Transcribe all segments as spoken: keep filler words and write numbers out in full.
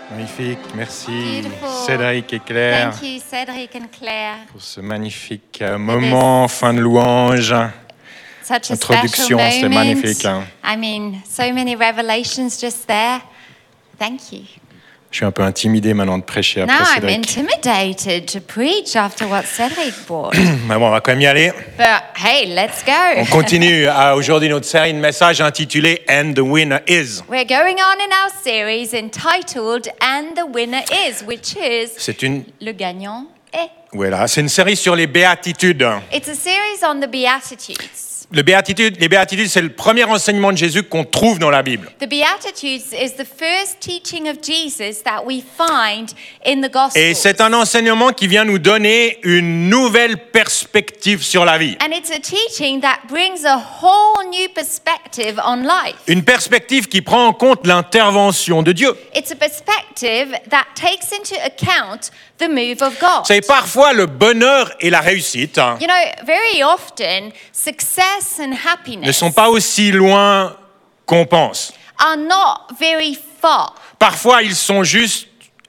Magnifique, merci Beautiful. Cédric et Claire Thank you, Cedric and Claire. pour ce magnifique euh, moment, fin de louange. Such a Introduction, special c'était moment. magnifique. Hein. I mean, so many revelations just there. Thank you. Je suis un peu intimidé maintenant de prêcher après Now I'm Cédric. intimidated to preach after what Cedric brought. Mais bon, on va quand même y aller. But hey, let's On go. continue à aujourd'hui notre série de messages intitulée And the Winner Is. We're going on in our series entitled And the Winner Is, which is C'est une, Le gagnant est. voilà, c'est une série sur les béatitudes. It's a series on the Beatitudes. Le béatitude, les béatitudes, c'est le premier enseignement de Jésus qu'on trouve dans la Bible. The Beatitudes is the first teaching of Jesus that we find in the Gospels. Et c'est un enseignement qui vient nous donner une nouvelle perspective sur la vie. And it's a teaching that brings a whole new perspective on life. Une perspective qui prend en compte l'intervention de Dieu. It's a perspective that takes into account the move of God. C'est parfois le bonheur et la réussite hein, You know, very often, success and ne happiness sont pas aussi loin qu'on pense. are not very far. Parfois, ils sont juste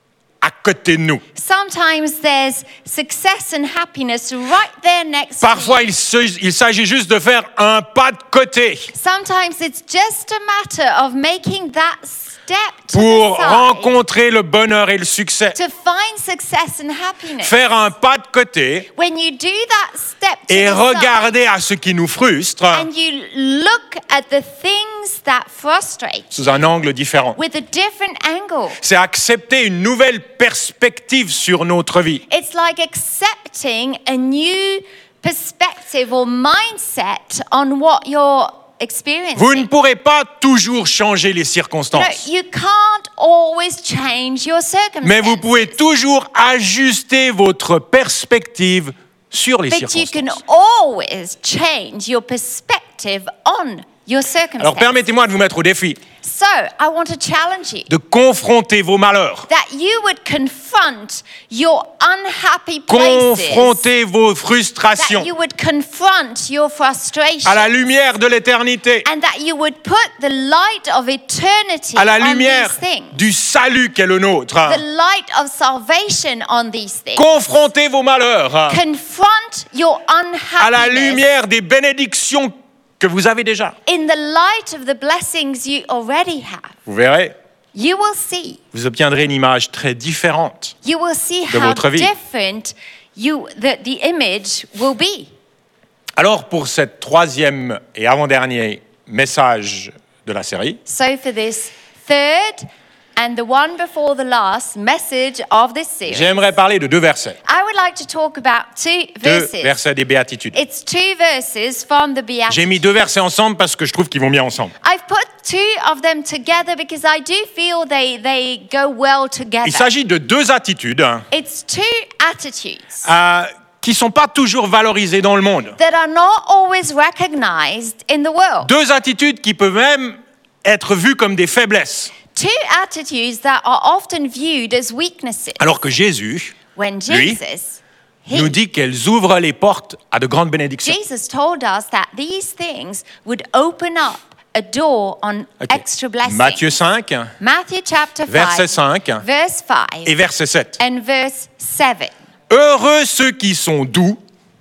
à côté de nous. Sometimes there's success and happiness right there next to Parfois, you. il, se- il s'agit juste de faire un pas de côté Sometimes it's just a matter of making that step to pour the side rencontrer le bonheur et le succès. to find success and happiness. Faire un pas de côté When you do that step to et the side regarder à ce qui nous frustre and you look at the things that frustrate sous un angle différent. with a different angle, C'est accepter une nouvelle perspective sur notre vie. it's like accepting a new perspective or mindset on what you're experiencing. Vous ne pourrez pas toujours changer les You know, circonstances, you can't always change your circumstances. mais vous pouvez toujours ajuster votre perspective sur les But you can circonstances. always change your perspective on your circumstances. Alors permettez-moi de vous mettre au défi So, I want to challenge you de confronter vos malheurs, that you would confront your unhappy places, confronter vos that frustrations you would confront your frustration, à la lumière de l'éternité, and that you would put the light of eternity à la on lumière these things, du salut qu'est le nôtre. the light of salvation on these things. Confrontez vos malheurs Confront your à la unhappiness lumière des bénédictions que vous avez déjà. in the light of the blessings you already have. Vous verrez, You will see. vous obtiendrez une image très différente. You will see de how votre vie. different you the, the image will be. Alors pour cette troisième et avant-dernier message de la série, So for this third and the one before the last message of this series, j'aimerais parler de deux versets. I would like to talk about two Deux verses. versets des béatitudes. It's two verses from the J'ai mis Beatitudes. deux versets ensemble parce que je trouve qu'ils vont bien ensemble. I've put two of them together because I do feel they, they go well together. Il s'agit de deux attitudes hein, It's two attitudes euh, qui ne sont pas toujours valorisées dans le monde. that are not always recognized in the world. Deux attitudes qui peuvent même être vues comme des faiblesses. Two attitudes that are often viewed as weaknesses. Alors que Jésus When lui, Jesus, he, nous dit qu'elles ouvrent les portes à de grandes bénédictions. Jesus told us that these things would open up a door on Ok. extra blessings. Matthieu cinq, Matthew chapter verset five, cinq verse five, et verset sept. and verse seven. Heureux ceux qui sont doux,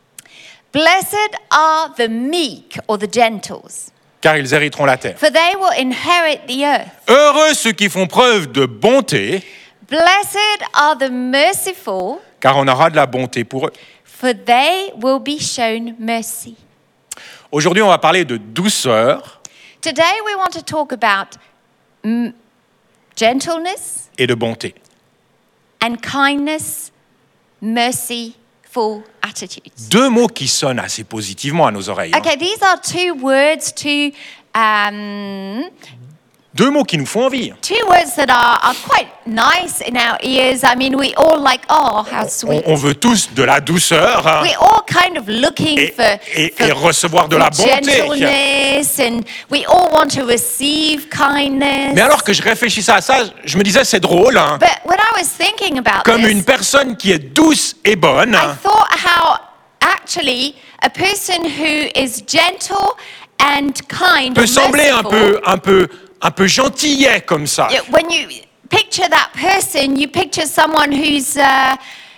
Blessed are the meek or the gentles, car ils hériteront la terre. for they will inherit the earth. Heureux ceux qui font preuve de bonté, Blessed are the merciful, car on aura de la bonté pour eux. for they will be shown mercy. Aujourd'hui, on va parler de douceur Today we want to talk about mm, gentleness et de bonté. and kindness, merciful attitudes. Deux mots qui sonnent assez positivement à nos oreilles. hein. Okay, these are two words to um, Deux mots qui nous font envie. two words that are, are quite nice in our ears. I mean, we all like, oh, how On, sweet. on veut tous de la douceur hein, We're all kind of looking et, for, et- for et recevoir de la bonté. gentleness, and we all want to receive kindness. Mais alors que je réfléchissais à ça, je me disais c'est drôle. hein, But when I was thinking about Comme this, une personne qui est douce et bonne, I thought how actually a person who is gentle and kind peut or sembler un merciful, peu, un peu, un peu gentillet comme ça. yeah, when you picture that person, you picture someone who's uh,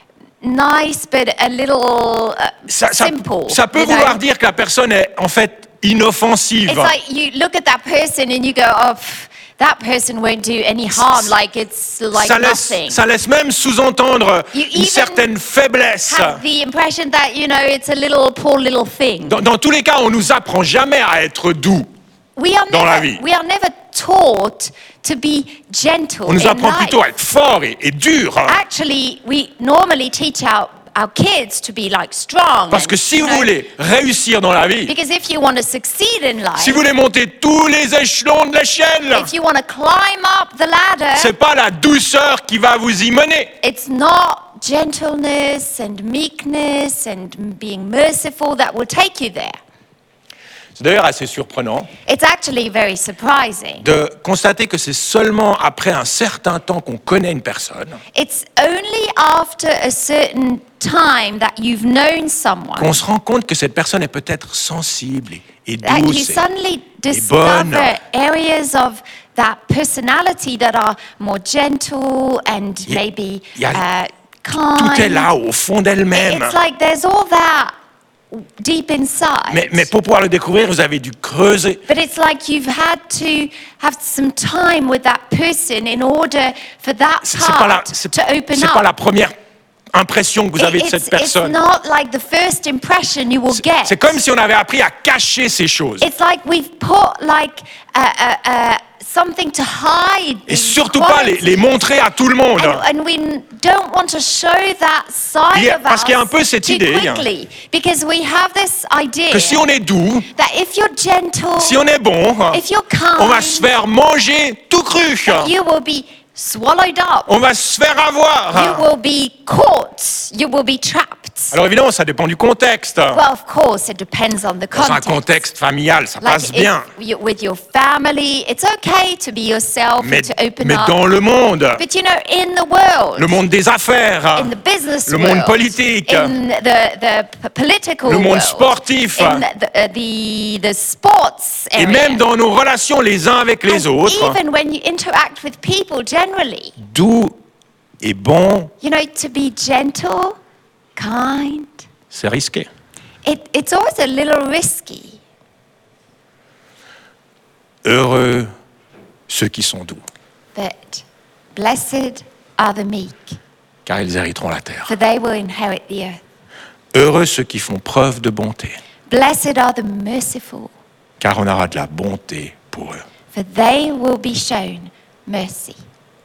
nice but a little uh, Ça, ça, simple. ça peut you know? vouloir dire que la personne est en fait inoffensive. It's like you look at that person and you go, oh, pff, that person won't do any harm, like it's like Ça laisse, nothing. ça laisse même sous-entendre You une even certaine faiblesse. Have the impression that, you know, it's a little poor little thing. Dans, dans tous les cas, on nous apprend jamais à être doux. We are dans la never, vie. we are never taught to be gentle On nous in apprend life. plutôt à être fort et, et dur. Actually, we normally teach our, our kids to be like strong. Parce and, que si you vous know, voulez réussir dans la vie, because if you want to succeed in life, si vous voulez monter tous les échelons de l'échelle, if you want to climb up the ladder, c'est pas la douceur qui va vous y mener. it's not gentleness and meekness and being merciful that will take you there. C'est d'ailleurs assez surprenant It's actually very surprising. de constater que c'est seulement après un certain temps qu'on connaît une personne It's only after a certain time that you've known someone qu'on se rend compte que cette personne est peut-être sensible et, et that you douce. et- suddenly bonne. discover areas of that personality that are more gentle and Y a- maybe y a- uh, Tout est kind. là au fond d'elle-même. It's like there's all that deep inside. Mais, mais pour pouvoir le découvrir, vous avez dû creuser. But it's like you've had to have some time with that person in order for that C'est c'est pas la, part c'est, to open c'est up. pas la première impression que vous avez de It's, cette it's personne. not like the first impression you will get. C'est comme si on avait appris à cacher ces choses. It's like we've put like uh, uh, uh, something to hide. Et these surtout pas les, qualities. les montrer à tout le monde. And, and we n- don't want to show that side Il y a- of parce us qu'il y a un peu cette too idée, quickly, because we have this idea Que si on est doux, that if you're gentle, si on est bon, if you're on va kind, se faire manger tout cru. you will be swallowed up. On va se faire You avoir. will be caught. You will be trapped. Alors évidemment, ça dépend du contexte. Well, of course, it depends on the Dans un context. contexte familial, ça Like passe if bien. you, with your family, it's okay to be yourself Mais, and to open mais up. dans le monde, But you know, in the world, le monde des affaires, in the business le world, monde politique, in the, the p- political le monde world, sportif, in the, uh, the, the sports et area, même dans nos relations les uns avec les and autres, even when you interact with people generally, doux et bon, you know, to be gentle, kind, c'est risqué. it, it's always a little risky. Heureux ceux qui sont doux, But blessed are the meek, car ils hériteront la terre. for they will inherit the earth. Heureux ceux qui font preuve de bonté, Blessed are the merciful, car on aura de la bonté pour eux. for they will be shown mercy.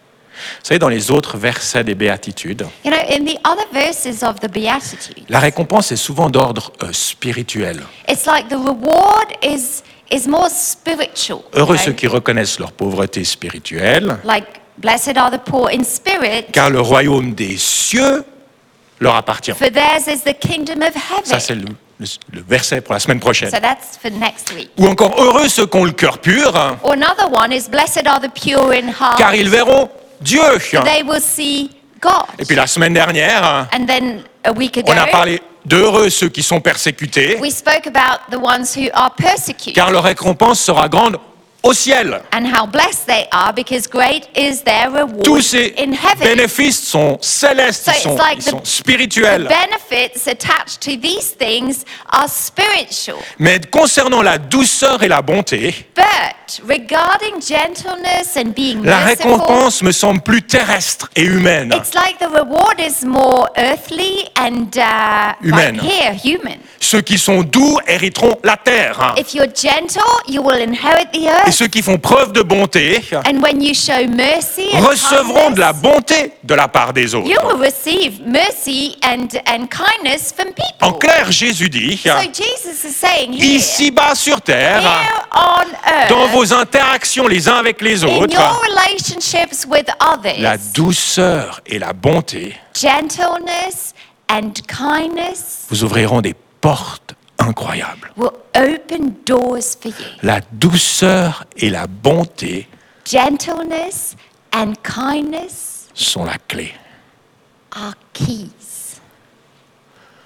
Vous savez, dans les autres versets des béatitudes, You know, in the other verses of the Beatitudes, la récompense est souvent d'ordre euh, spirituel. it's like the reward is is more spiritual. you Heureux know? ceux qui reconnaissent leur pauvreté spirituelle, Like, blessed are the poor in spirit, car le royaume des cieux leur appartient. for theirs is the kingdom of Ça, heaven. c'est le, le- le verset pour la semaine prochaine. So that's for next week. Ou encore, heureux ceux qui ont le cœur pur, Or another one is blessed are the pure in heart, car ils verront Dieu. for they will see God. Et puis la semaine dernière, And then a week ago, on a parlé d'heureux ceux qui sont persécutés, we spoke about the ones who are persecuted. car leur récompense sera grande au ciel. And how blessed they are, because great is their reward Tous ces in heaven. bénéfices sont célestes, So ils it's sont, like ils the- sont The spirituels. benefits attached to these things are spiritual. Mais concernant la douceur et la bonté, But regarding gentleness and being la merciful, récompense me semble plus terrestre et humaine. it's like the reward is more earthly and uh, Humaine. right here, human. Ceux qui sont doux hériteront la terre. If you're gentle, you will inherit the Et earth. ceux qui font preuve de bonté And when you show mercy and recevront de la kindness, bonté de la part des you autres. will receive mercy and, and kindness from people. En clair, Jésus dit, So Jesus is saying here, ici-bas sur terre, here on earth, dans vos interactions les uns avec les in your autres, relationships with others, la douceur et la bonté gentleness and kindness vous ouvriront des portes incroyables. will open doors for you. La douceur et la bonté Gentleness and kindness sont la clé. are keys.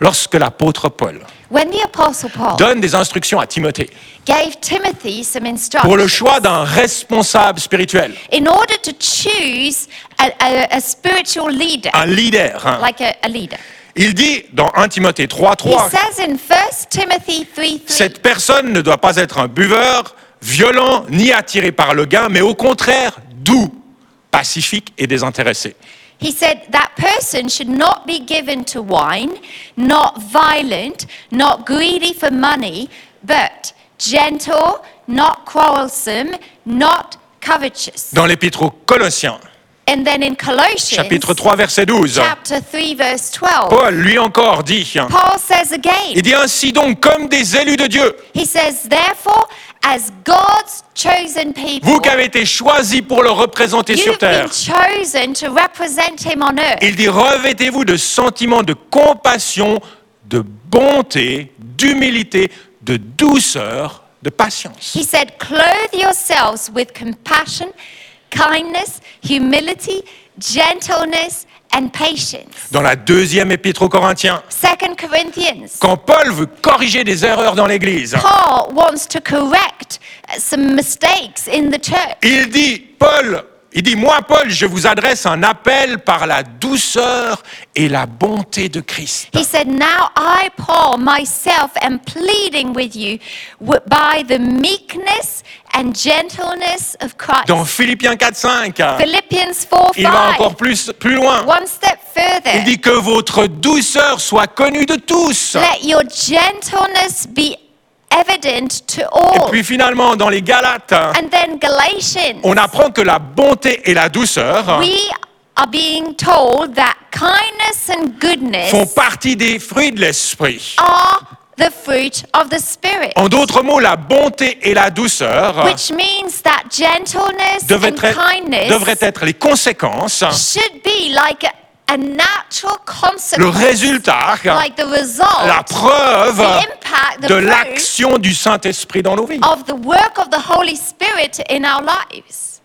lorsque l'apôtre Paul When the Apostle Paul donne des instructions à Timothée gave Timothy some pour le instructions choix d'un responsable spirituel, in order to choose a, a, a spiritual leader, un leader, hein, like a, a leader. il dit dans un Timothée trois, He trois, says in First Timothy three three, cette personne ne doit pas être un buveur, violent, ni attiré par le gain, mais au contraire, doux, pacifique et désintéressé. he said that person should not be given to wine, not violent, not greedy for money, but gentle, not quarrelsome, not covetous. Dans l'épître aux Colossiens, And then in Colossians, chapitre trois, verset douze, chapter three, verse twelve, Paul, lui encore, dit, Paul says again, il dit ainsi donc, comme des élus de Dieu, he says, therefore, as God's chosen people, vous qui avez été choisis pour le représenter sur you've terre, been chosen to represent him on earth. il dit, revêtez-vous de sentiments de compassion, de bonté, d'humilité, de douceur, de patience. He said, clothe yourselves with compassion, kindness, humility, gentleness, and patience. Dans la deuxième épître aux Corinthiens, Second Corinthians, quand Paul veut corriger des erreurs dans l'Église, Paul wants to correct uh, some mistakes in the church. il dit, Paul, il dit, moi, Paul, je vous adresse un appel par la douceur et la bonté de Christ. He said, now I, Paul, myself, am pleading with you w- by the meekness and gentleness of Christ. Dans Philippiens quatre, cinq, Philippians four il va encore five, plus, plus loin. one step Il further. dit que votre douceur soit connue de tous. Let your gentleness be evident to Et all. puis finalement, dans les Galates, And then Galatians, on apprend que la bonté et la douceur we are being told that kindness and goodness font partie des fruits de l'esprit. are the fruit of the Spirit. En d'autres mots, la bonté et la douceur Which means that gentleness devraient and être, kindness devraient être les conséquences, should be like a, a natural le consequence, résultat, like the result, la preuve the impact, the de fruit l'action du Saint-Esprit dans nos vies. of the work of the Holy Spirit in our lives.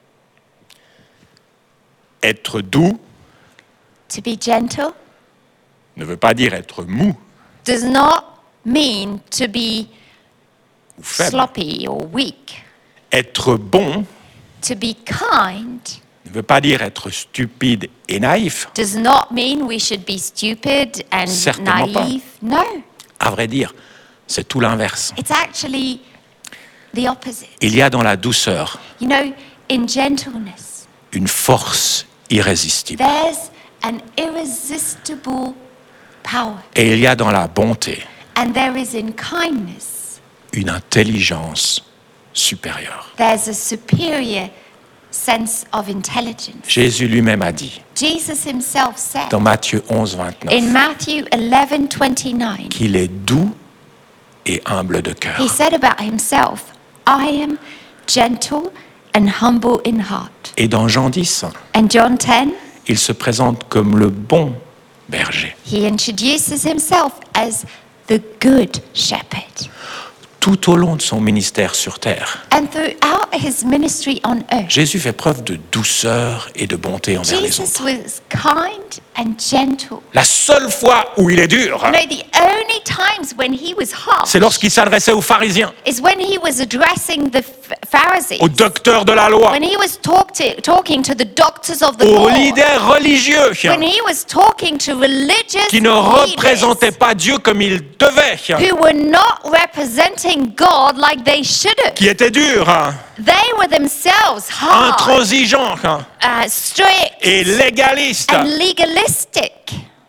Être doux To be gentle ne veut pas dire être mou does not mean to be ou faible. sloppy or weak. Être bon To be kind ne veut pas dire être stupide et naïf. does not mean we should be stupid and Certainement pas. naive. No, À vrai dire, c'est tout l'inverse. it's actually the opposite. Il y a dans la douceur You know, in gentleness, une force irrésistible. there's an irresistible power. Et il y a dans la bonté And there is in kindness, une intelligence supérieure. there's a superior sense of intelligence. Jésus lui-même a dit Jesus himself said dans Matthieu onze, vingt-neuf in Matthew eleven twenty-nine, qu'il est doux et humble de cœur. he said about himself, I am gentle and humble in heart. Et dans Jean dix, And John ten, il se présente comme le bon berger. he introduces himself as the good shepherd. Tout au long de son ministère sur terre, And throughout his ministry on earth, Jésus fait preuve de douceur et de bonté envers les Jesus autres. was kind and gentle. La seule fois où il est dur, You know, the only times when he was harsh c'est lorsqu'il s'adressait aux pharisiens, is when he was addressing the Ph- Pharisees, aux docteurs de la loi, when he was talk to, talking to the doctors of the aux law, leaders religieux when he was talking to religious qui ne représentaient leaders pas Dieu comme il devait, who were not representing God like they should have. qui étaient durs, They were themselves hard, intransigeants uh, strict, et légalistes. and legalistic.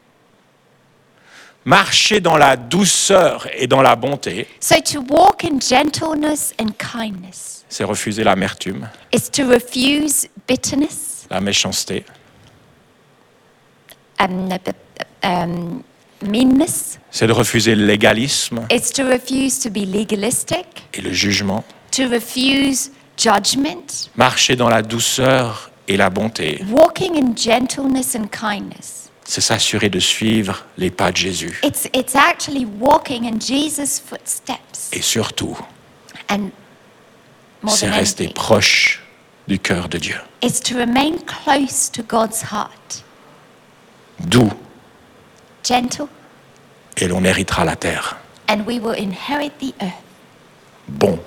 Marcher dans la douceur et dans la bonté, So to walk in gentleness and kindness c'est refuser l'amertume, is to refuse bitterness, la méchanceté, um, um, meanness. c'est de refuser le légalisme It's to refuse to be legalistic, et le jugement. to refuse judgment. Marcher dans la douceur et la bonté, Walking in gentleness and kindness. c'est s'assurer de suivre les pas de Jésus. It's, it's actually walking in Jesus' footsteps. Et surtout, And more c'est than rester anything, proche du cœur de Dieu. it's to remain close to God's heart. Doux, Gentle, et l'on héritera la terre. and we will inherit the earth. Bon,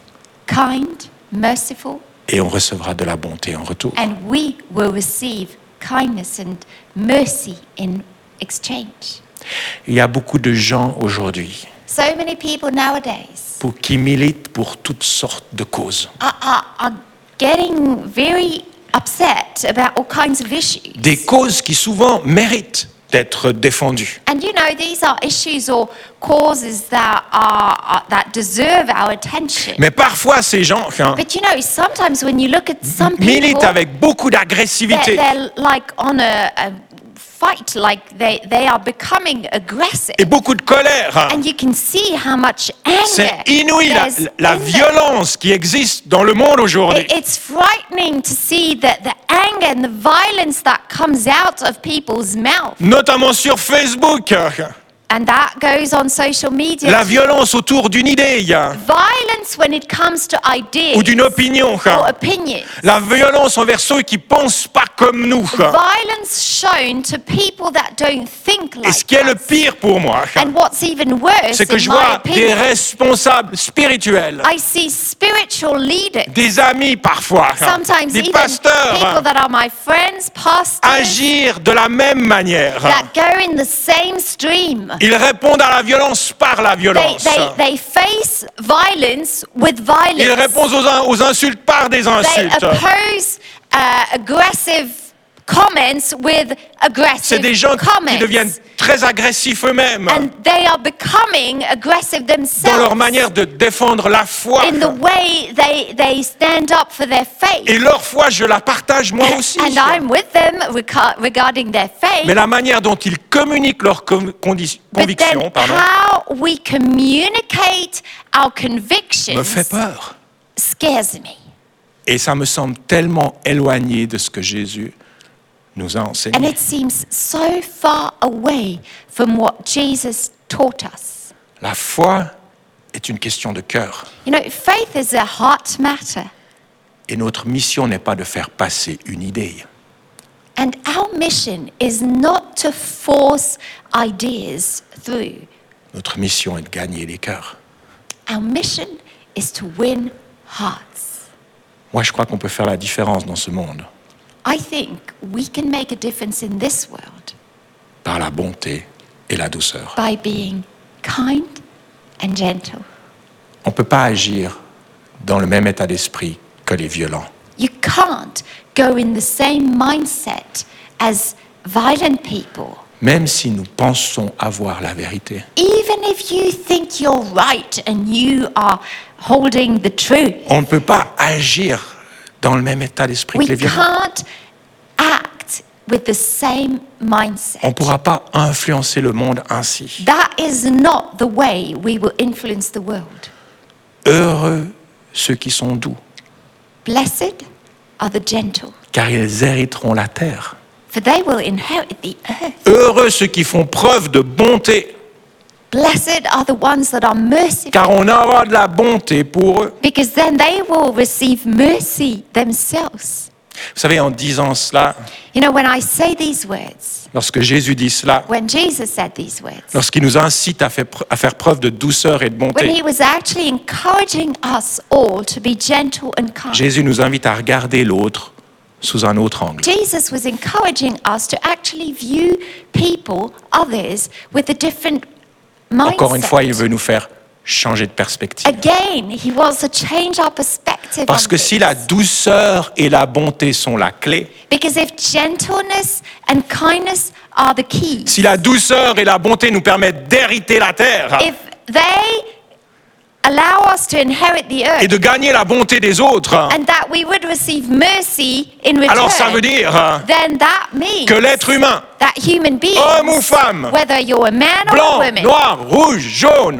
Kind, merciful, et on recevra de la bonté en retour. and we will receive kindness and mercy in exchange. Il y a beaucoup de gens aujourd'hui So many people nowadays pour, qui militent pour toutes sortes de causes. are, are, are getting very upset about all kinds of issues. Des causes qui souvent méritent d'être défendues. And you know, these are issues or causes that are, are that deserve our attention. Mais parfois, ces gens hein, But you know, sometimes when you look at some militent people, avec beaucoup they're, d'agressivité. they're like on a, a fight, like they, they are becoming aggressive. Et beaucoup de colère. hein. And you can see how much anger C'est inouï la, there's la in them. violence qui existe dans le monde aujourd'hui. It- It's frightening to see that the anger and the violence that comes out of people's mouth. Notamment sur Facebook. And that goes on social media. La violence autour d'une idée hein, Violence when it comes to ideas ou d'une opinion. hein. or opinions. La violence envers ceux qui pensent pas comme nous. Violence shown to people that don't think Et like ce qui est le us. pire pour moi, And what's even worse, c'est que in je my vois des opinion, responsables spirituels, I see spiritual leaders, des amis parfois, sometimes des even pasteurs people that are my friends, pastors, agir de la même manière. that go in the same stream. Ils répondent à la violence par la They, violence. they, they face violence with Ils violence. répondent aux, in- aux insultes par des They insultes. oppose uh, aggressive comments with C'est aggressive des gens comments. qui deviennent très agressifs eux-mêmes And they are becoming aggressive dans themselves leur manière de défendre la foi. in the way they, they stand up for their faith. Et leur foi, je la partage moi aussi. And I'm with them reca- regarding their faith. Mais la manière dont ils communiquent leurs com- condi- But convictions then pardon, how we communicate our me convictions fait peur. scares me. Et ça me semble tellement éloigné de ce que Jésus nous a And enseigné. it seems so far away from what Jesus taught us. La foi est une question de cœur. You know, faith is a heart matter. Et notre mission n'est pas de faire passer une idée. And our mission is not to force ideas through. Notre mission est de gagner les cœurs. Our mission is to win hearts. Moi, je crois qu'on peut faire la différence dans ce monde I think we can make a difference in this world par la bonté et la douceur. by being kind and gentle. On ne peut pas agir dans le même état d'esprit que les violents. You can't go in the same mindset as violent people. Même si nous pensons avoir la vérité. Even if you think you're right and you are holding the truth, On ne peut pas agir dans le même état d'esprit we que les violents. can't act with the same mindset. On ne pourra pas influencer le monde ainsi. That is not the way we will influence the world. Heureux ceux qui sont doux, Blessed are the gentle, car ils hériteront la terre. for they will inherit the earth. Heureux ceux qui font preuve de bonté, Blessed are the ones that are merciful, car on aura de la bonté pour eux. because then they will receive mercy themselves. Vous savez, en disant cela, You know, when I say these words, lorsque Jésus dit cela, when Jesus said these words, lorsqu'il nous incite à faire, pre- à faire preuve de douceur et de when bonté, he was actually encouraging us all to be gentle and kind, Jésus nous invite à regarder l'autre sous un autre angle. Jesus was encouraging us to actually view people, others, with a different Encore une fois, il mindset. veut nous faire changer de perspective. Again, he wants to change our perspective Parce on que this. si la douceur et la bonté sont la clé, Because if gentleness and kindness are the keys, si la douceur et la bonté nous permettent d'hériter la terre if they allow us to inherit the et earth, de gagner la bonté des autres, and that we would receive mercy in return, alors ça veut dire then that means que l'être humain, that human beings, homme ou femme, whether you're a man or a blanc, woman, noir, rouge, jaune,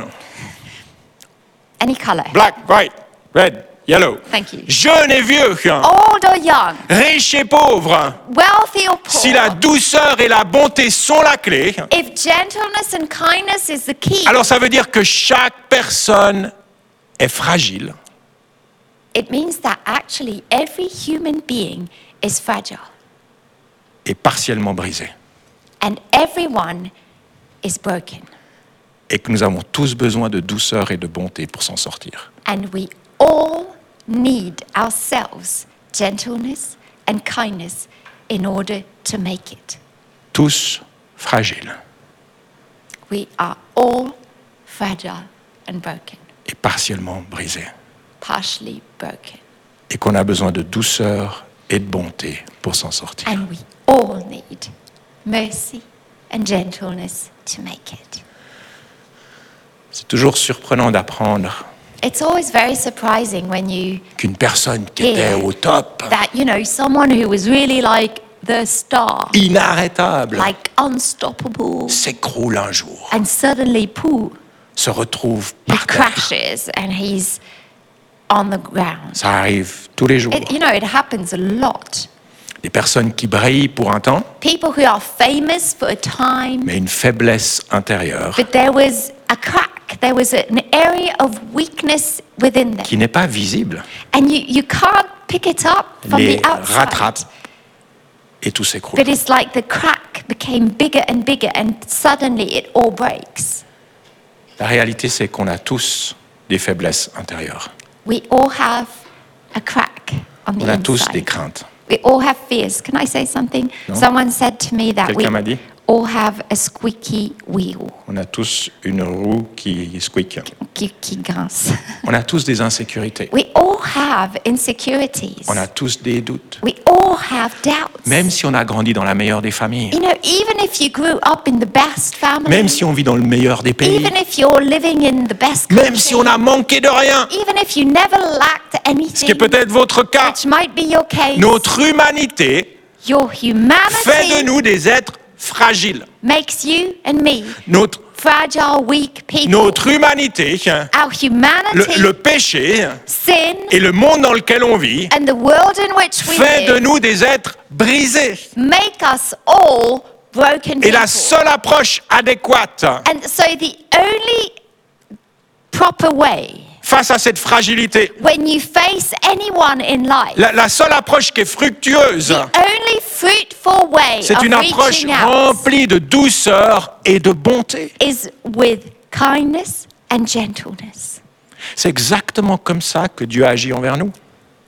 any color, black, white, red, yellow, Thank you. jeune et vieux, old or young, riche et pauvre, wealthy or poor, si la douceur et la bonté sont la clé, if gentleness and kindness is the key, alors ça veut dire que chaque personne est fragile it means that actually every human being is fragile et partiellement brisée. and everyone is broken. et que nous avons tous besoin de douceur et de bonté pour s'en sortir. And we all need ourselves gentleness and kindness in order to make it. Tous fragiles We are all fragile and broken, et partiellement brisés. partially broken. Et qu'on a besoin de douceur et de bonté pour s'en sortir. And we all need mercy and gentleness to make it. C'est toujours surprenant d'apprendre It's always very surprising when you qu'une personne qui était Yeah. au top, that, you know, someone who was really like the star, inarrêtable, like unstoppable, s'écroule un jour, and suddenly, pooh, se retrouve he par terre. crashes and he's on the ground. Ça arrive tous les jours. It, you know, it happens a lot. Des personnes qui brillent pour un temps, People who are famous for a time, mais une faiblesse intérieure but there was a crack, there was an area of weakness within them. qui n'est pas visible, And you, you can't pick it up from les the outside. rattrape et tout s'écroule. But it's like the crack became bigger and bigger and suddenly it all breaks. La réalité, c'est qu'on a tous des faiblesses intérieures. We all have a crack on the On a tous des inside. craintes. We all have fears. Can I say something? No. Someone said to me that we Quelqu'un m'a dit? all have a squeaky wheel On a tous une roue qui squeak. qui, qui grince. On a tous des insécurités. We all have insecurities. On a tous des doutes. We all have doubts. Même si on a grandi dans la meilleure des familles. You know, even if you grew up in the best family, Même si on vit dans le meilleur des pays. even if you're living in the best country, Même si on a manqué de rien. even if you never lacked Ce qui anything, est peut-être votre cas. which might be your case, Notre humanité your fait humanity de nous des êtres fragiles. makes you and me Notre, fragile, weak people. notre humanité, Our le, humanity, le péché sin, et le monde dans lequel on vit and the world in which we fait de live nous des êtres brisés. make us all broken Et la people. seule approche adéquate And so the only proper way face à cette fragilité, when you face anyone in life, la, la seule approche qui est fructueuse, the only fruitful way c'est of une approche reaching out remplie de douceur et de bonté. is with kindness and gentleness. C'est exactement comme ça que Dieu agit envers nous.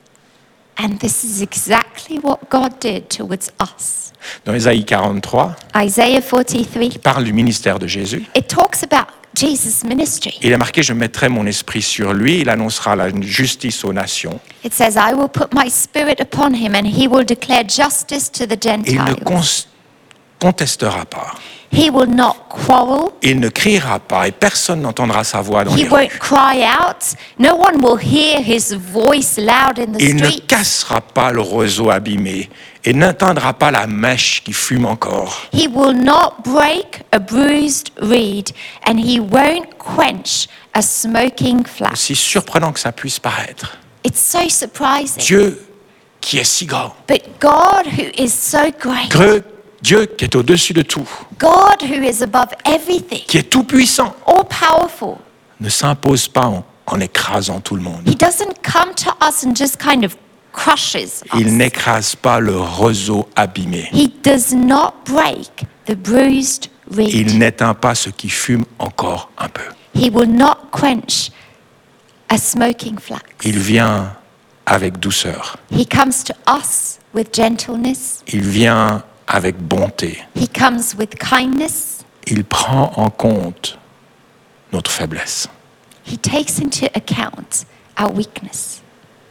And this is exactly what God did towards us. Dans Ésaïe quarante-trois, Isaiah forty-three, il parle du ministère de Jésus. it talks about Jesus' ministry. Il est marqué « Je mettrai mon esprit sur lui, il annoncera la justice aux nations. It says, I will put my spirit upon him and he will declare justice to the Et il ne Gentiles. con- contestera pas, He will not quarrel. il ne criera pas et personne n'entendra sa voix dans He les won't rues. cry out. No one will hear his voice loud in the Il ne street. cassera pas le roseau abîmé et n'atteindra pas la mèche qui fume encore. He will not break a bruised reed and he won't quench a smoking flax. Aussi surprenant que ça puisse paraître, It's so surprising. Dieu qui est si grand, But God who is so great, Dieu, Dieu qui est au-dessus de tout, God who is above everything, qui est tout-puissant, all powerful, ne s'impose pas en, en écrasant tout le monde. he doesn't come to us and just kind of crushes Il us. n'écrase pas le roseau abîmé. He does not break the bruised reed. Il n'éteint pas ce qui fume encore un peu. He will not quench a smoking flax. Il vient avec douceur. He comes to us with gentleness. Il vient avec bonté. He comes with kindness. Il prend en compte notre faiblesse. He takes into account our weakness.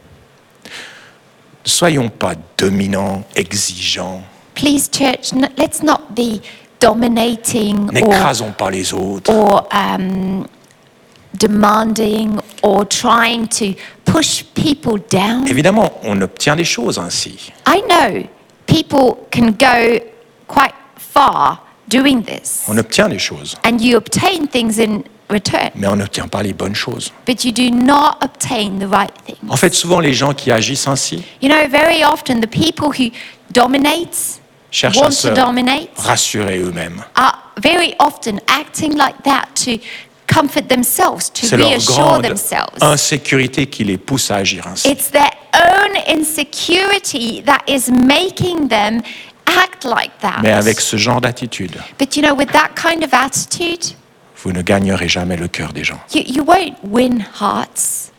Ne soyons pas dominants, exigeants. Please, church, n- let's not be dominating or, N'écrasons pas les autres. or um, demanding or trying to push people down. Évidemment, on obtient des choses ainsi. I know people can go quite far doing this, On obtient des choses, and you obtain things in return, mais on n'obtient pas les bonnes choses. but you do not obtain the right things. En fait, souvent, les gens qui agissent ainsi You know, very often the people who dominate, cherchent à want se to dominate, rassurer eux-mêmes. are very often acting like that to comfort themselves, to C'est leur reassure grande themselves. insécurité qui les pousse à agir ainsi. It's their own insecurity that is making them act like that. Mais avec ce genre d'attitude, But you know, with that kind of attitude, vous ne gagnerez jamais le cœur des gens. You, you won't win hearts.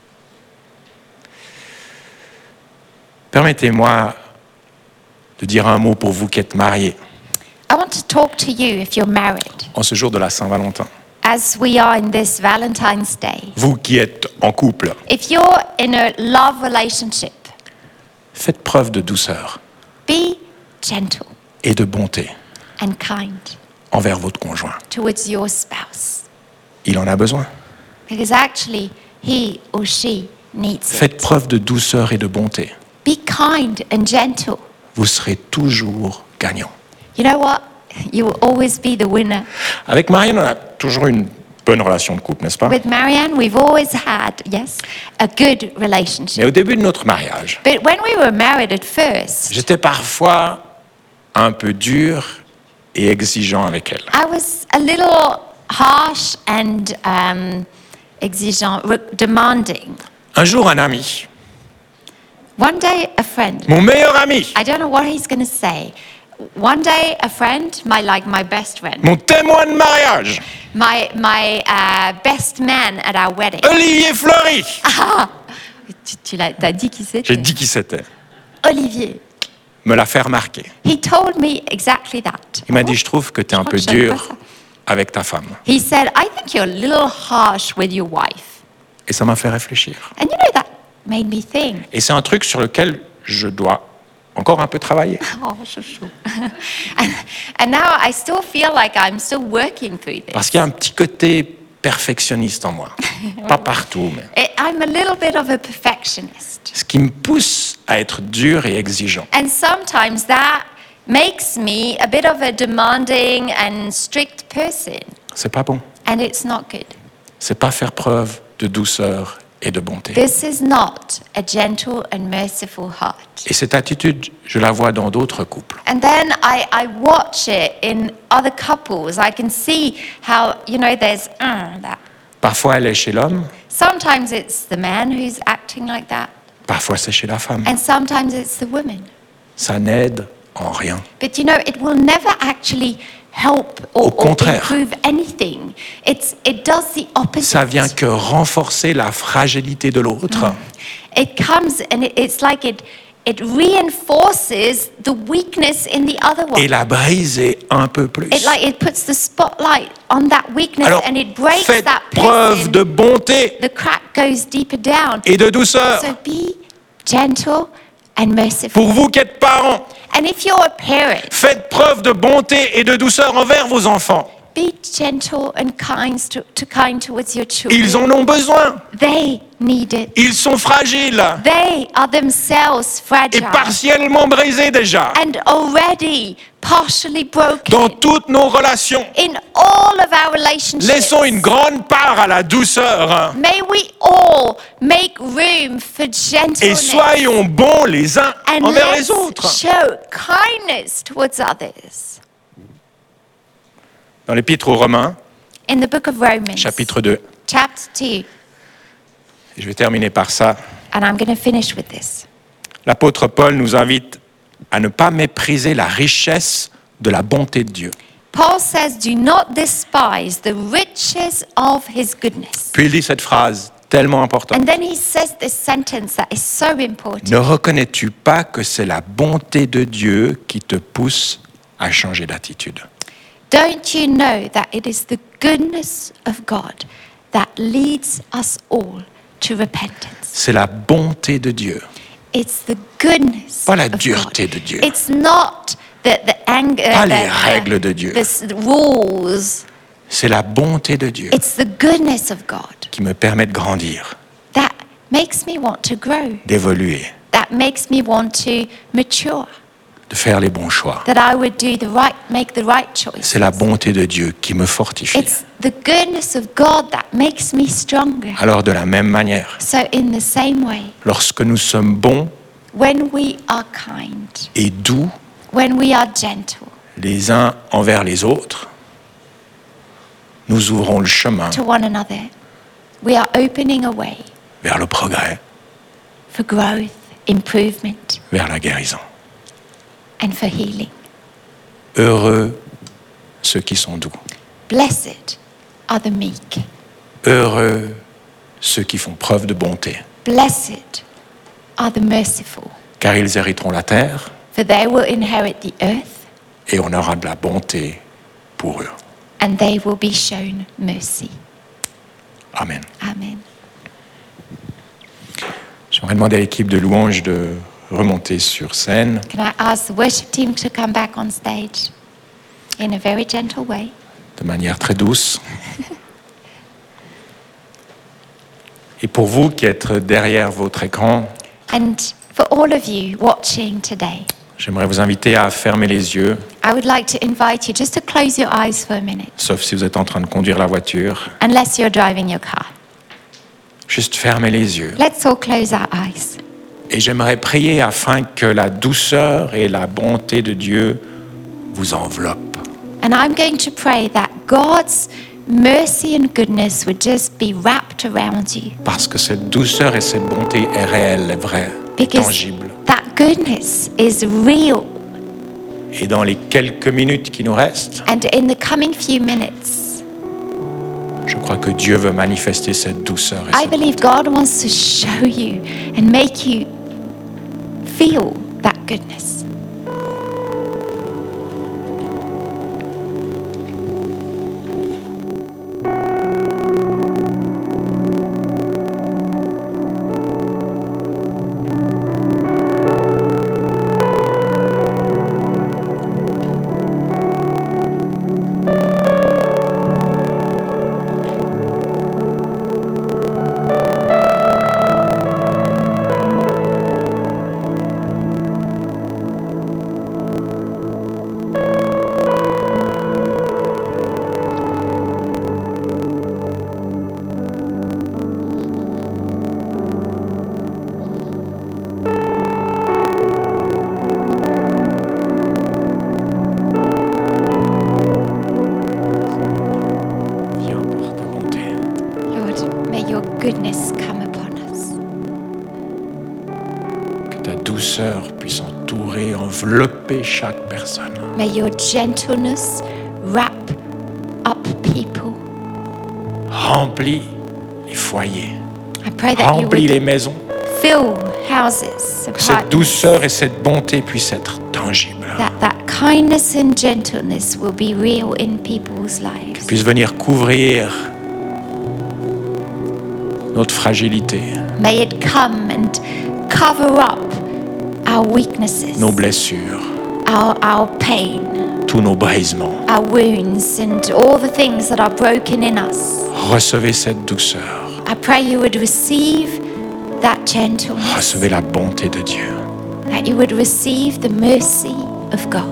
Permettez-moi de dire un mot pour vous qui êtes mariés I want to talk to you if you're married, en ce jour de la Saint-Valentin. as we are in this Valentine's Day. Vous qui êtes en couple, If you're in a love relationship, faites preuve de douceur be gentle et de bonté and kind envers votre conjoint. towards your spouse, Il en a besoin. because actually he or she needs Faites it. preuve de douceur et de bonté. Be kind and gentle. Vous serez toujours gagnant. You know what? You will always be the winner. Avec Marianne, on a toujours une bonne relation de couple, n'est-ce pas? With Marianne, we've always had, yes, a good relationship. Mais au début de notre mariage, But when we were married at first, j'étais parfois un peu dur et exigeant avec elle. I was a little harsh and um, exigeant, re- demanding. Un jour, un ami, One day, a friend, mon meilleur ami, I don't know what he's going to say. One day, a friend, my like my best friend, mon témoin de mariage, my my uh, best man at our wedding. Olivier Fleury. Tu, tu l'as, t'as dit qui c'était? J'ai dit qui c'était. Olivier. Me l'a fait remarquer. He told me exactly that. Il m'a dit, je trouve que tu es un crois peu que j'aime pas dur ça. avec ta femme. He said, I think you're a little harsh with your wife. Et ça m'a fait réfléchir. And you know, that made me think, Et c'est un truc sur lequel je dois encore un peu travailler. oh, chouchou. and, and now I still feel like I'm still working through this. Parce qu'il y a un petit côté perfectionniste en moi. Pas partout, mais It, I'm a little bit of a perfectionist. ce qui me pousse à être dur et exigeant. And sometimes that makes me a bit of a demanding and strict person. C'est pas bon. And it's not good. C'est pas faire preuve de douceur et de bonté. This is not a gentle and merciful heart. Et cette attitude, je la vois dans d'autres couples. And then I, I watch it in other couples. I can see how, you know, there's uh, that. Parfois, elle est chez l'homme, Sometimes it's the man who's acting like that, parfois c'est chez la femme. and sometimes it's the woman. Ça n'aide en rien. But you know, it will never actually help or, Au or contraire. improve anything. It's, it does the opposite. Ça vient que renforcer la fragilité de l'autre. It comes and it, it's like it, it reinforces the weakness in the other one. Et la briser un peu plus. It like it puts the spotlight on that weakness Alors, and it breaks faites that preuve person. de bonté The crack goes deeper down. et de douceur. So be gentle and merciful. Pour vous qui êtes parents, And if you're a parent, faites preuve de bonté et de douceur envers vos enfants. be gentle and kind to, to kind towards your children. Ils en ont besoin. They need it. Ils sont fragiles They are themselves et fragile partiellement brisés déjà. and already partially broken. Dans toutes nos relations, In all of our relationships, laissons une grande part à la douceur may we all make room for et gentleness soyons bons les uns and envers les let's autres. show kindness towards others. Dans l'Épître aux Romains, In the book of Romans, chapitre deux, chapter two, et je vais terminer par ça, and I'm going to finish with this. l'apôtre Paul nous invite à ne pas mépriser la richesse de la bonté de Dieu. Paul says, do not despise the riches of his goodness. Puis il dit cette phrase tellement importante. And then he says this sentence that is so important. Ne reconnais-tu pas que c'est la bonté de Dieu qui te pousse à changer d'attitude? Don't you know that it is the goodness of God that leads us all to repentance? C'est la bonté de Dieu. It's the goodness Pas la of dureté God. de Dieu. It's not the, the anger, Pas the, les the- règles de Dieu. the s- the rules. C'est la bonté de Dieu It's the goodness of God qui me permet de grandir, that makes me want to grow, d'évoluer, that makes me want to mature, de faire les bons choix. that I would do the right, make the right choice. C'est la bonté de Dieu qui me fortifie. It's the goodness of God that makes me stronger. Alors de la même manière, So in the same way, lorsque nous sommes bons when we are kind, et doux when we are gentle les uns envers les autres, nous ouvrons le chemin to one another, we are opening a way vers le progrès, for growth, improvement, vers la guérison. and for healing. Heureux ceux qui sont doux, Blessed are the meek. Heureux ceux qui font preuve de bonté, Blessed are the merciful, car ils hériteront la terre for they will inherit the earth, et on aura de la bonté pour eux. and they will be shown mercy. Amen. Amen. J'aimerais demander à l'équipe de louange de remonter sur scène. Can I ask the worship team to come back on stage in a very gentle way? De manière très douce. Et pour vous qui êtes derrière votre écran, And for all of you watching today, j'aimerais vous inviter à fermer les yeux, I would like to invite you just to close your eyes for a minute, sauf si vous êtes en train de conduire la voiture. unless you're driving your car. Juste fermer les yeux. Let's all close our eyes. Et j'aimerais prier afin que la douceur et la bonté de Dieu vous enveloppent. And I'm going to pray that God's mercy and goodness would just be wrapped around you, Parce que cette douceur et cette bonté est réelle, est vraie, est because tangible. that goodness is real. Et dans les quelques minutes qui nous restent, And in the coming few minutes, je crois que Dieu veut manifester cette douceur et I cette believe God wants to show you and make you feel that goodness. Viens par ta bonté. Lord, may your goodness come upon us. Que ta douceur puisse entourer, envelopper chaque personne. May your gentleness wrap up people. Remplis les foyers, I pray that you remplis would les maisons. fill houses, Que cette apartments, douceur et cette bonté puissent être tangibles. that that kindness and gentleness will be real in people's lives. Puissent venir couvrir notre fragilité, May it come and cover up our weaknesses, nos blessures, our, our pain, tous nos brisements. our wounds, and all the things that are broken in us. Recevez cette douceur, I pray you would receive that gentleness, recevez la bonté de Dieu. that you would receive the mercy of God.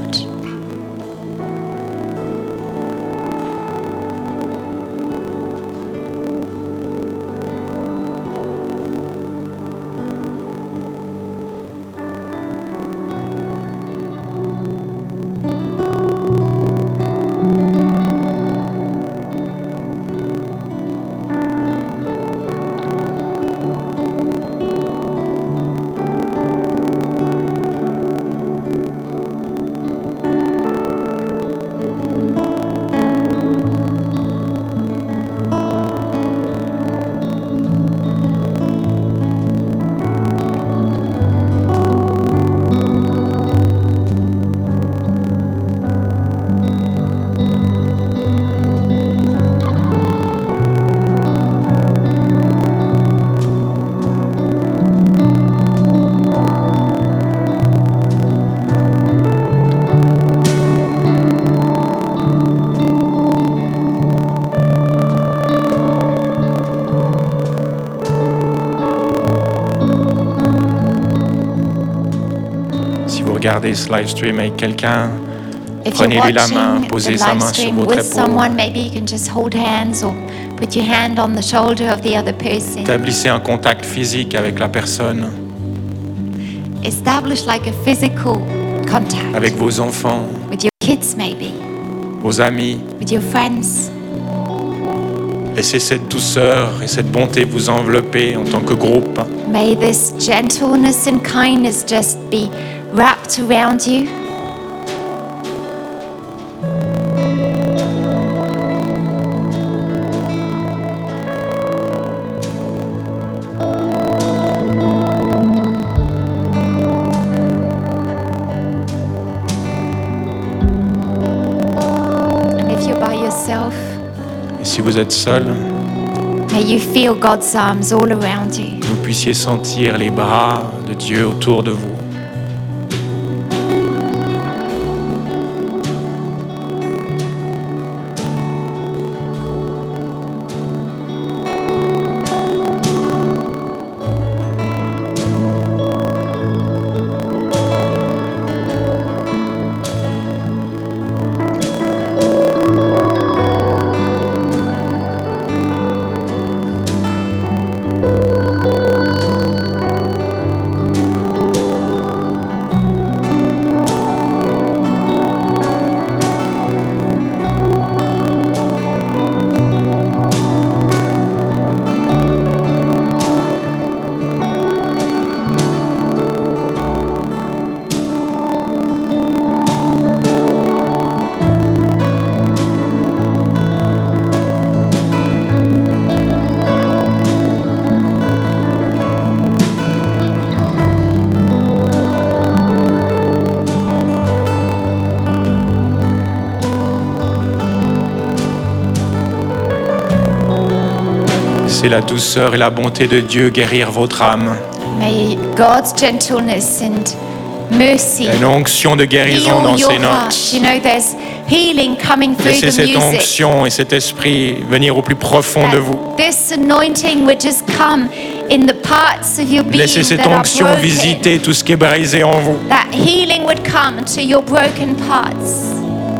Si vous regardez ce live stream avec quelqu'un, If you're prenez-lui la main, watching the posez sa live main sur stream votre with épaule. someone, maybe you can just hold hands or put your hand on the shoulder of the other person. Établissez un contact physique avec la personne, Establish like a physical contact avec vos enfants, with your kids, maybe vos amis. with your friends. Laissez cette douceur et cette bonté vous envelopper en tant que groupe. May this gentleness and kindness just be wrapped around you. you're by yourself, Et si vous êtes seul, may you feel God's arms all around you. vous puissiez sentir les bras de Dieu autour de vous. Laissez la douceur et la bonté de Dieu guérir votre âme. May God's gentleness and mercy Il y a une onction de guérison heal dans your ces heart. notes. You know, there's healing coming through Laissez the cette music. onction et cet esprit venir au plus profond de vous. That this anointing would just come in the parts of your being Laissez cette that are onction broken. visiter tout ce qui est brisé en vous. That healing would come to your broken parts.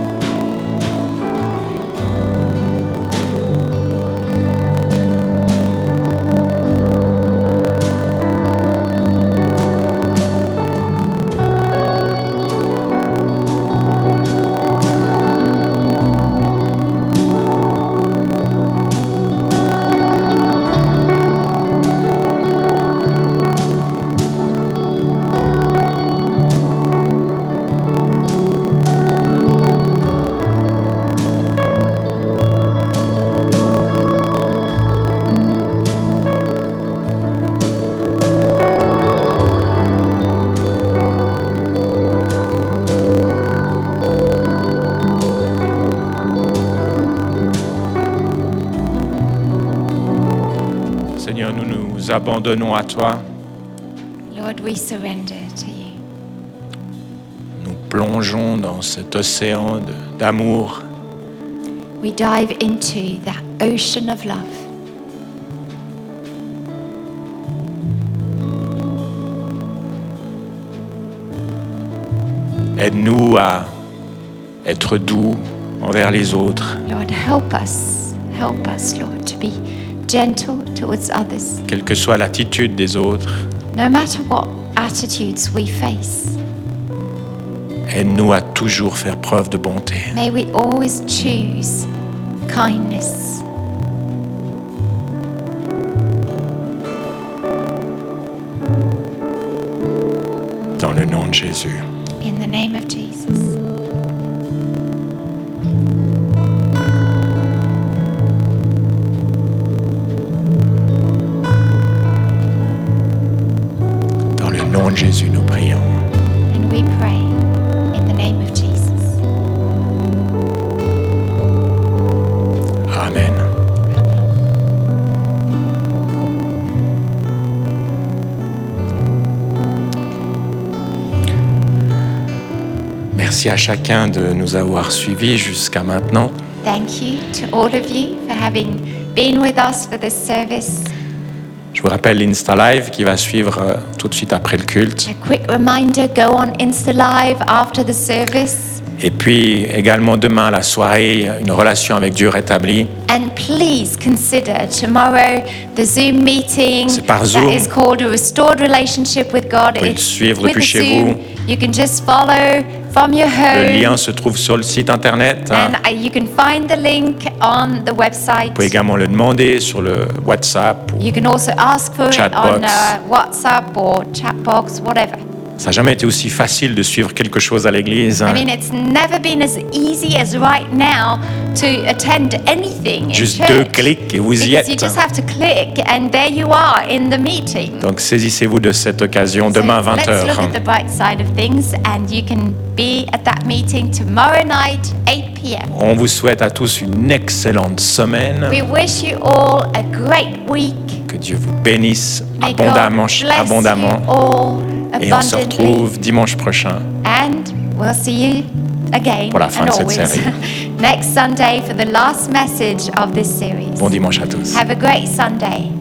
Seigneur, nous nous abandonnons à toi. Lord, we surrender to you. Nous plongeons dans cet océan de- d'amour. We dive into that ocean of love. Aide-nous à être doux envers les autres, Lord, help us. Help us, Lord, to be gentle towards others, quelle que soit l'attitude des autres. no matter what attitudes we face. Aide-nous à toujours faire preuve de bonté. May we always choose kindness. Dans le nom de Jésus. In the name of Jesus. Dans le nom de Jésus, nous prions. And we pray in the name of Jesus. Amen. Merci à chacun de nous avoir suivis jusqu'à maintenant. Thank you to all of you for having been with us for this service. Je vous rappelle l'Insta Live qui va suivre euh, tout de suite après le culte. A quick reminder, go on Insta Live after the service. Et puis également demain, la soirée, une relation avec Dieu rétablie. And please consider tomorrow the Zoom meeting C'est par that Zoom. is called a restored relationship with God. Vous pouvez le It's suivre with depuis a chez Zoom. vous. You can just follow from your Le home. lien se trouve sur le site internet. hein. And uh, you can find the link on the website. Vous pouvez également le demander sur le WhatsApp. ou- You can also ask for it Chatbox. on uh, WhatsApp or chatbox, whatever. Ça n'a jamais été aussi facile de suivre quelque chose à l'église. hein. I mean, it's never been as easy as right now to attend anything in Juste church. deux clics et vous y Because you êtes. just have to click and there you are in the meeting. Donc saisissez-vous de cette occasion So demain à vingt let's look heures. at the bright side of things, and you can be at that meeting tomorrow night, eight p p m. On vous souhaite à tous une excellente semaine. We wish you all a great week. Que Dieu vous bénisse May abondamment, God bless abondamment. you all Et on se abundantly. retrouve dimanche prochain. And we'll see you again Pour la fin and de cette always série. next Sunday for the last message of this series. Bon dimanche à tous. Have a great Sunday.